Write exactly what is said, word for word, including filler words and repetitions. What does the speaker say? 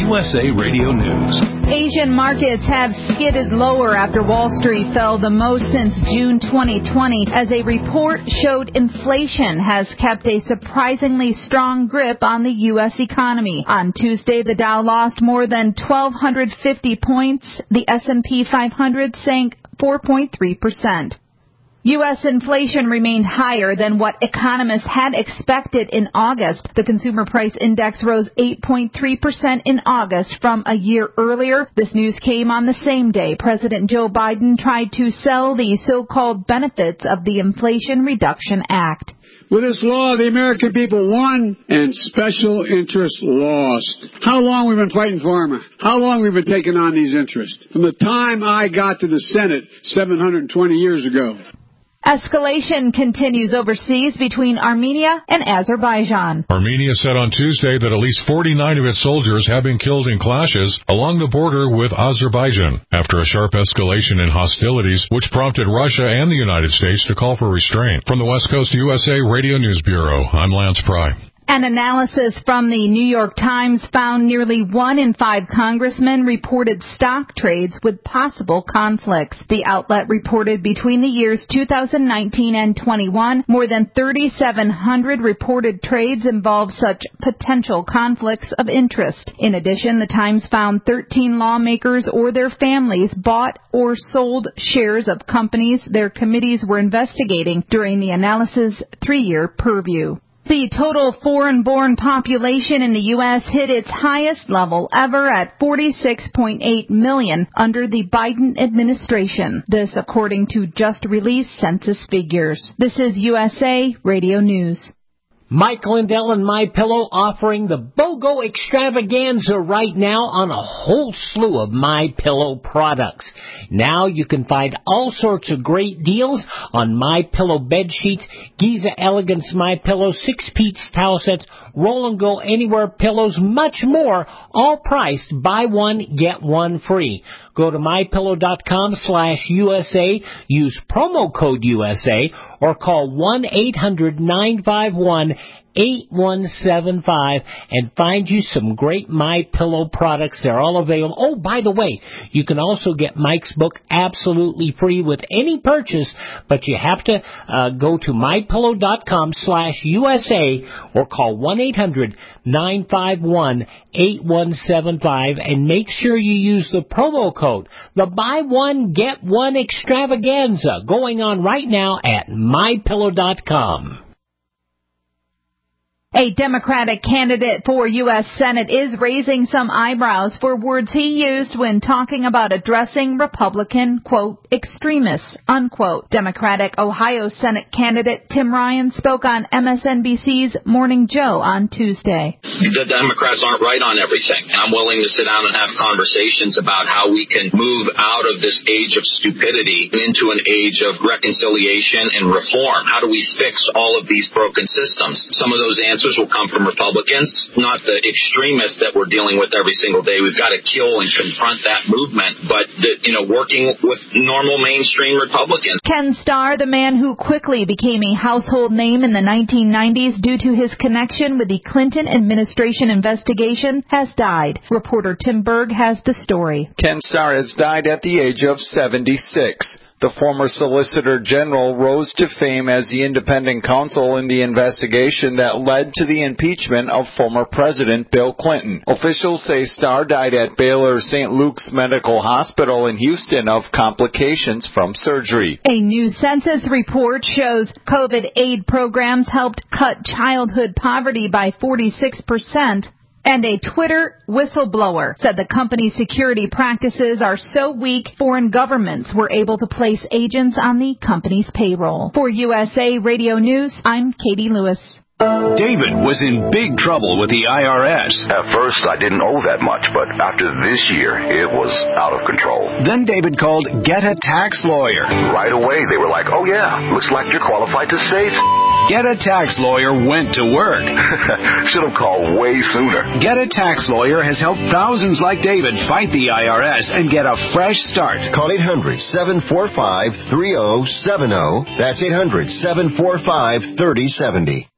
U S A Radio News. Asian markets have skidded lower after Wall Street fell the most since June twenty twenty as a report showed inflation has kept a surprisingly strong grip on the U S economy. On Tuesday, the Dow lost more than twelve fifty points. The S and P five hundred sank four point three percent. U S inflation remained higher than what economists had expected in August. The Consumer Price Index rose eight point three percent in August from a year earlier. This news came on the same day President Joe Biden tried to sell the so-called benefits of the Inflation Reduction Act. With this law, the American people won and special interests lost. How long we've been fighting pharma? How long we've been taking on these interests? From the time I got to the Senate seven hundred twenty years ago. Escalation continues overseas between Armenia and Azerbaijan. Armenia said on Tuesday that at least forty-nine of its soldiers have been killed in clashes along the border with Azerbaijan after a sharp escalation in hostilities, which prompted Russia and the United States to call for restraint. From the West Coast U S A Radio News Bureau, I'm Lance Pry. An analysis from the New York Times found nearly one in five congressmen reported stock trades with possible conflicts. The outlet reported between the years two thousand nineteen and twenty-one, more than thirty-seven hundred reported trades involved such potential conflicts of interest. In addition, the Times found thirteen lawmakers or their families bought or sold shares of companies their committees were investigating during the analysis' three-year purview. The total foreign-born population in the U S hit its highest level ever at forty-six point eight million under the Biden administration. This according to just-released census figures. This is U S A Radio News. Mike Lindell and MyPillow offering the BOGO extravaganza right now on a whole slew of MyPillow products. Now you can find all sorts of great deals on MyPillow bed sheets, Giza Elegance MyPillow, six-piece towel sets, Roll and Go Anywhere pillows, much more, all priced buy one, get one free. Go to MyPillow.com slash USA, use promo code U S A, or call one eight hundred nine five one eight one seven five and find you some great MyPillow products. They're all available. Oh, by the way, you can also get Mike's book absolutely free with any purchase, but you have to uh, go to MyPillow.com slash USA or call one eight hundred nine five one eight one seven five and make sure you use the promo code. The buy one, get one extravaganza going on right now at My Pillow dot com. A Democratic candidate for U S Senate is raising some eyebrows for words he used when talking about addressing Republican, quote, extremists, unquote. Democratic Ohio Senate candidate Tim Ryan spoke on M S N B C's Morning Joe on Tuesday. The Democrats aren't right on everything, and I'm willing to sit down and have conversations about how we can move out of this age of stupidity into an age of reconciliation and reform. How do we fix all of these broken systems? Some of those answers will come from Republicans, not the extremists that we're dealing with every single day. We've got to kill and confront that movement, but, the, you know, working with normal mainstream Republicans. Ken Starr, the man who quickly became a household name in the nineteen nineties due to his connection with the Clinton administration investigation, has died. Reporter Tim Berg has the story. Ken Starr has died at the age of seventy-six. The former Solicitor General rose to fame as the independent counsel in the investigation that led to the impeachment of former President Bill Clinton. Officials say Starr died at Baylor Saint Luke's Medical Hospital in Houston of complications from surgery. A new census report shows COVID aid programs helped cut childhood poverty by forty-six percent. And a Twitter whistleblower said the company's security practices are so weak, foreign governments were able to place agents on the company's payroll. For U S A Radio News, I'm Katie Lewis. David was in big trouble with the I R S. At first, I didn't owe that much, but after this year, it was out of control. Then David called Get a Tax Lawyer. Right away, they were like, oh yeah, looks like you're qualified to save. Get a Tax Lawyer went to work. Should have called way sooner. Get a Tax Lawyer has helped thousands like David fight the I R S and get a fresh start. Call eight hundred seven four five three zero seven zero. That's eight hundred seven four five three zero seven zero.